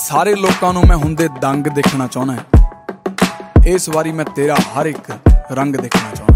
ਸਾਰੇ ਲੋਕਾਂ ਨੂੰ ਮੈਂ ਹੁੰਦੇ ਦੰਗ ਦੇਖਣਾ ਚਾਹੁੰਦਾ। ਇਸ ਵਾਰੀ ਮੈਂ ਤੇਰਾ ਹਰ ਇੱਕ ਰੰਗ ਦੇਖਣਾ ਚਾਹੁੰਦਾ।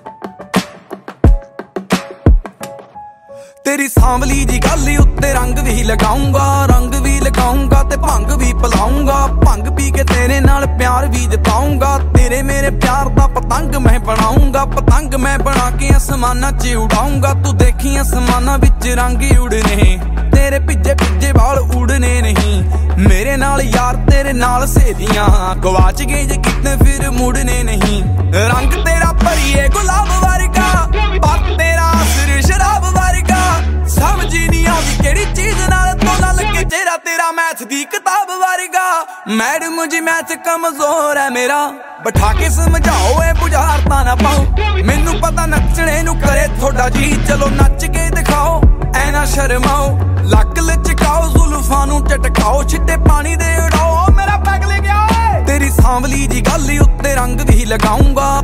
ਤੇਰੀ ਸਾਂਵਲੀ ਜੀ ਗੱਲ ਉੱਤੇ ਰੰਗ ਵੀ ਲਗਾਉਂਗਾ ਤੇ ਭੰਗ ਵੀ ਪਿਲਾਉਂਗਾ। ਭੰਗ ਪੀ ਕੇ ਤੇਰੇ ਨਾਲ ਪਿਆਰ ਵੀ ਜਤਾਉਂਗਾ। ਤੇਰੇ ਮੇਰੇ ਪਿਆਰ ਦਾ ਪਤੰਗ ਮੈਂ ਬਣਾਉਂਗਾ। ਪਤੰਗ ਮੈਂ ਬਣਾ ਕੇ ਅਸਮਾਨਾਂ 'ਚ ਉਡਾਉਂਗਾ। ਤੂੰ ਦੇਖੀ ਅਸਮਾਨਾਂ ਵਿੱਚ ਰੰਗ ਉਡਨੇ, ਤੇਰੇ ਭਿੱਜੇ ਵਾਲ ਉਡਨੇ ਨਹੀਂ। ਮੇਰੇ ਨਾਲ ਯਾਰ ਤੇਰੇ ਨਾਲ ਸਹੇਲੀਆਂ ਗਵਾਚ ਗਏ ਜੇ ਕਿਤੇ ਫਿਰ ਮੁੜਨੇ ਨਹੀਂ। ਰੰਗ ਤੇਰਾ ਭਰੀਏ ਗੁਲਾਬ ਵਰਗਾ, ਪਰ ਤੇਰਾ ਅਸਰ ਸ਼ਰਾਬ ਵਰਗਾ। ਸਮਝ ਨਹੀਂ ਆਉਂਦੀ ਕਿਹੜੀ ਚੀਜ਼ ਨਾਲ ਤੋਲਾ ਲੱਗੇ ਚਿਹਰਾ ਤੇਰਾ ਮੈਥ ਦੀ ਕਿਤਾਬ ਵਰਗਾ। ਮੈਡਮ ਜੀ ਮੈਥ ਕਮਜ਼ੋਰ ਹੈ ਮੇਰਾ, ਬਿਠਾ ਕੇ ਸਮਝਾਓ ਇਹ ਬੁਝਾਰਤਾਂ ਨਾ ਪਾਓ। ਮੈਨੂੰ ਪਤਾ ਨੱਚਣੇ ਨੂੰ ਕਰੇ ਤੁਹਾਡਾ ਜੀ, ਚਲੋ ਨੱਚ ਕੇ ਦਿਖਾਓ ਐ ਨਾ ਸ਼ਰਮਾਓ। ਲੱਕ ਲਚਕਾਓ ਜ਼ੁਲਫਾਂ ਨੂੰ ਝਟਕਾਓ, ਛਿੱਟੇ ਪਾਣੀ ਦੇ ਉਡਾਓ ਮੇਰਾ ਪੈਗ ਲੈ ਗਿਆ। ਤੇਰੀ ਸਾਂਵਲੀ ਜੀ ਗੱਲ ਉੱਤੇ ਰੰਗ ਵੀ ਲਗਾਉਂਗਾ।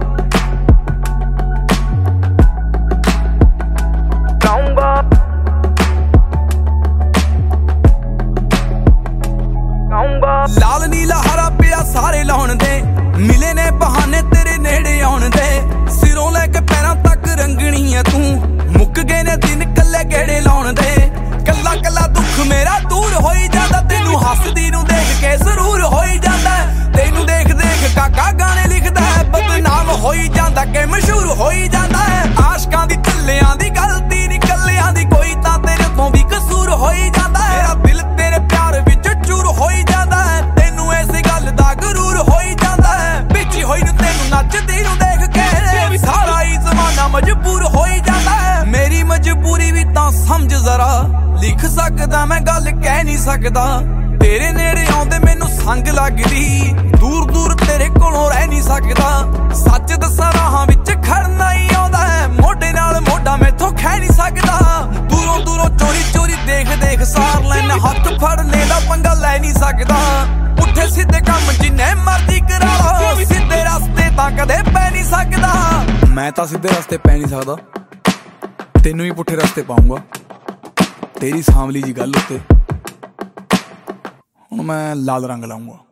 ਲਾਲ ਨੀਲਾ ਹਰਾ ਪੀਲਾ ਸਾਰੇ ਲਾਉਣ ਦੇ, ਮਿਲੇ ਨੇ ਬਹਾਨੇ ਤੇਰੇ ਨੇੜੇ ਆਉਣ ਦੇ। ਸਿਰੋਂ ਲੈ ਕੇ ਪੈਰਾਂ ਤੱਕ ਰੰਗਣੀ ਐ ਤੂੰ, ਮੁੱਕ ਗਏ ਨੇ ਦਿਨ ਕੱਲੇ ਗੇੜੇ ਲਾਉਣ ਦੇ। ਕੱਲਾ ਕੱਲਾ ਦੁੱਖ ਮੇਰਾ ਦੂਰ ਹੋਈ ਜਾਂਦਾ, ਤੈਨੂੰ ਹੱਸਦੀ ਨੂੰ ਦੇਖ ਕੇ ਜ਼ਰੂਰ ਹੋਈ ਜਾਂਦਾ। ਤੈਨੂੰ ਦੇਖ ਦੇਖ ਕਾਕਾ ਗਾਣੇ ਲਿਖਦਾ ਹੈ, ਬਦਨਾਮ ਹੋਈ ਜਾਂਦਾ ਕਿ ਮਸ਼ਹੂਰ ਹੋਈ ਜਾਂਦਾ ਹੈ। ਆਸ਼ਕਾਂ ਦੀ ਢੱਲਿਆਂ ਦੀ ਗਲਤੀ ਨੀ ਕੱਲਿਆਂ ਦੀ, ਕੋਈ ਤਾਂ ਤੇਰੇ ਤੋਂ ਵੀ ਕਸੂਰ ਹੋਈ ਜਾਂਦਾ ਹੈ। ਮੇਰਾ ਦਿਲ ਤੇਰੇ ਪਿਆਰ ਵਿੱਚ ਚੂਰ ਹੋਈ ਜਾਂਦਾ ਹੈ, ਤੈਨੂੰ ਇਸ ਗੱਲ ਦਾ ਗਰੂਰ ਹੋਈ ਜਾਂਦਾ ਹੈ। ਪਿੱਛੇ ਹੋਈ ਨੂੰ ਤੈਨੂੰ ਨੱਚਦੀ ਨੂੰ ਦੇਖ ਕੇ ਸਾਰਾ ਹੀ ਜ਼ਮਾਨਾ ਮਜਬੂਰ ਹੋਈ ਜਾਂਦਾ ਹੈ। ਮੇਰੀ ਮਜਬੂਰੀ ਵੀ ਤਾਂ ਸਮਝ ਜ਼ਰਾ, ਲਿਖ ਸਕਦਾ ਮੈਂ ਗੱਲ ਕਹਿ ਨਹੀਂ ਸਕਦਾ। ਤੇਰੇ ਨੇੜੇ ਆਉਂਦੇ ਮੈਨੂੰ ਸੰਗ ਲੱਗਦੀ, ਦੂਰ ਦੂਰ ਤੇਰੇ ਕੋਲੋਂ ਰਹਿ ਨਹੀਂ ਸਕਦਾ। ਸੱਚ ਦੱਸਾਂ ਰਾਹਾਂ ਵਿੱਚ ਖੜਨਾ ਹੀ ਆਉਂਦਾ ਹੈ, ਮੋਢੇ ਨਾਲ ਮੋਢਾ ਮੈਥੋਂ ਖਹਿ ਨਹੀਂ ਸਕਦਾ। ਦੂਰੋਂ ਦੂਰੋਂ ਚੋਰੀ ਚੋਰੀ ਦੇਖ ਦੇਖ ਸਾਰ ਲੈਣਾ, ਹੱਥ ਫੜਨੇ ਦਾ ਪੰਗਾ ਲੈ ਨਹੀਂ ਸਕਦਾ। ਪੁੱਠੇ ਸਿੱਧੇ ਕੰਮ ਜਿੰਨੇ ਮਰਜ਼ੀ ਕਰਾ ਲਓ, ਸਿੱਧੇ ਰਸਤੇ ਤਾਂ ਕਦੇ ਪੈ ਨਹੀਂ ਸਕਦਾ। ਮੈਂ ਤਾਂ ਸਿੱਧੇ ਰਸਤੇ ਪੈ ਨਹੀਂ ਸਕਦਾ, ਤੈਨੂੰ ਵੀ ਪੁੱਠੇ ਰਸਤੇ ਪਾਉਂਗਾ। ਤੇਰੀ ਸਾਂਵਲੀ ਜੀ ਗੱਲ ਉੱਤੇ ਹੁਣ ਮੈਂ ਲਾਲ ਰੰਗ ਲਾਉਂਗਾ।